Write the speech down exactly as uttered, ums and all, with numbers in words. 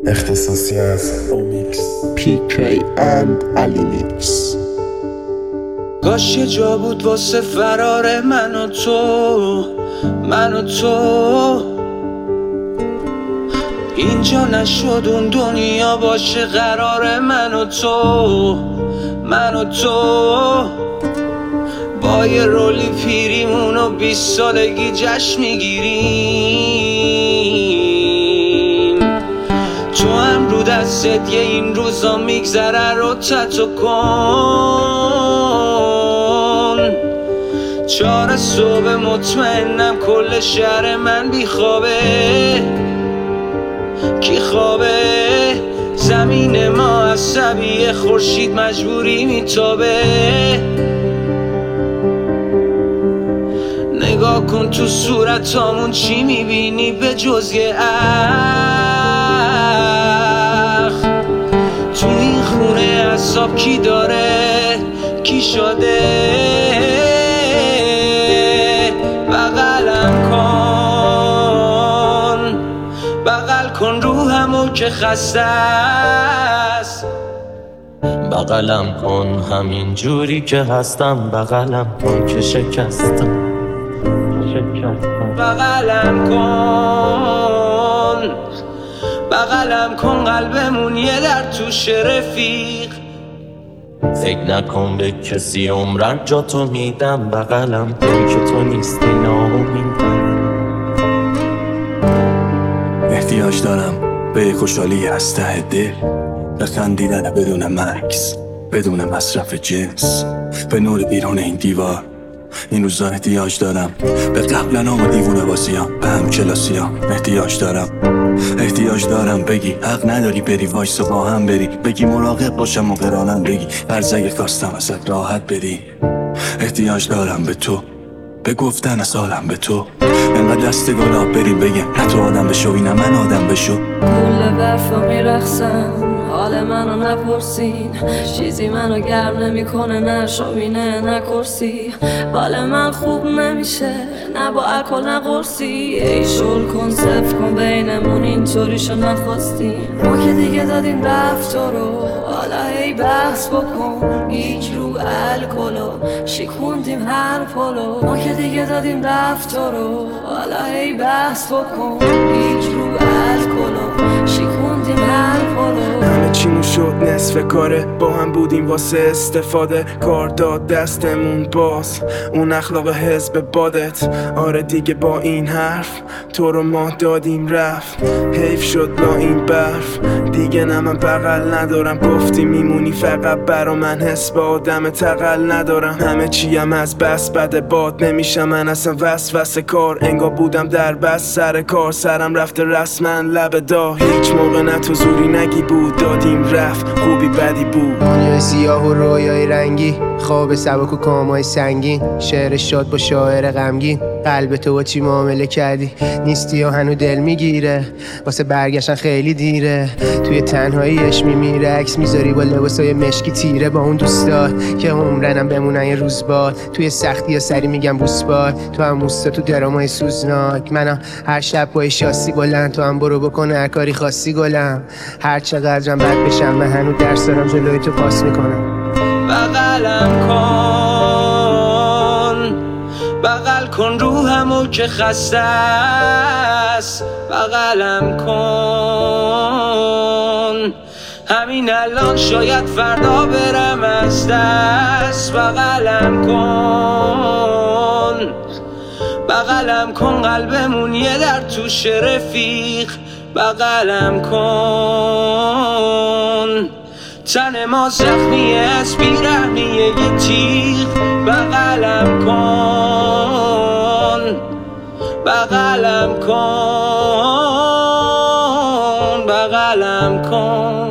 اختصاصی از اومیکس پی کی اند علی میکس. کاش یه جا بود واسه فرار من و تو، من و تو. اینجا نشد اون دنیا باشه قرار من و تو، من و تو. با یه رولی پیریمون و بیست سالگی جشن میگیریم. تو هم رو دستت یه این روزا میگذره رو تتو کن. چهار صبح مطمئنم کل شهر من بیخوابه. کی خوابه؟ زمین ما عصبیه، خورشید مجبوری میتابه. نگاه کن تو صورتامون چی میبینی به جز یه اخ؟ تو این خونه عذاب کی داره؟ کی شده؟ بغلم کن، بغل کن روحمو که خسته است. بغلم کن همین جوری که هستم، بغلم کن که شکستم، شکستم. بغلم کن، بغلم کن قلبمون یه در توش رفیق. فکر نکن به کسی عمرن جا تو میدم، بغلم کن که تو نیستی ناامید. احتیاج دارم به خوشحالی از ته دل، به خندیدن بدون مکس، بدون مصرف جنس، به نور بیرون این دیوار. این روزا احتیاج دارم به قبلنام و دیوونه بازیام، به هم کلاسیام. احتیاج دارم احتیاج دارم بگی حق نداری بری، وایس با هم بری، بگی مراقب باشم و قرانم بگی هر اگه خواستم ازت راحت بدی. احتیاج دارم به تو، به گفتن از حالم به تو، انقدر دست گلاب بریم بگم نه تو آدم بشو اینم من آدم بشو. کل برفا میرخصم، حال منو نپرسین، چیزی منو گرم نمیکنه، نه شوینه نه کرسی. حال من خوب نمیشه نه با الکل نه قرصی. ای شل کن صف کن بینمون اینطوریشو نخواستیم. ما که دیگه دادیم رفت رو، حالا هی بحث بکن. یک رو الکلو شکوندیم هر پلو. ما که دیگه دادیم رفت رو، حالا هی بحث بکن. یک رو الکلو شکوندیم هر پلو. همه چیمون شد نصف کاره، با هم بودیم واسه استفاده. کار داد دستمون باز اون اخلاق حزب بادت. آره دیگه با این حرف تو رو ما دادیم رفت. حیف شد با این برف دیگه، نه من بغل ندارم. گفتی میمونی فقط برا من، حس به آدم تقل ندارم. همه چیم از بس بده باد نمیشم من اصلا وسوسه کار. انگار بودم در بس سر کار، سرم رفته رسما لب دا. هیچ موقع نه تو زوری نگی بود، دادیم رفت خوبی بدی بود. دنیای سیاه و رویای رنگی، خواب سبک و کامای سنگین. شعر شاد با شاعر غمگین، قلب تو با چی معامله کردی؟ نیستی و هنو دل میگیره، واسه برگشتن خیلی دیره. توی تنهاییش میمیره، عکس میذاری با لباسای مشکی تیره. با اون دوستات که عمرنم بمونن یه روز باد. توی سختی یا سری میگم بوسباد، تو هم موستا تو درامای سوزناک. منم هر شب با شاسی بلند، تو هم برو بکنه هر کاری خاصی گلم. هر چقدرم بد بشم من هنو درس دارم جلوی تو پاس میکنم. بغلم کن، بغل کن روحمو که خسته است. بغلم کن همین الان، شاید فردا برم از دست. بغلم کن، بغلم کن قلبمون یه در توش رفیق. بغلم کن تن ما زخمیه از بیرحمیه یه تیغ. بغلم کن، بغلم کن، بغلم کن.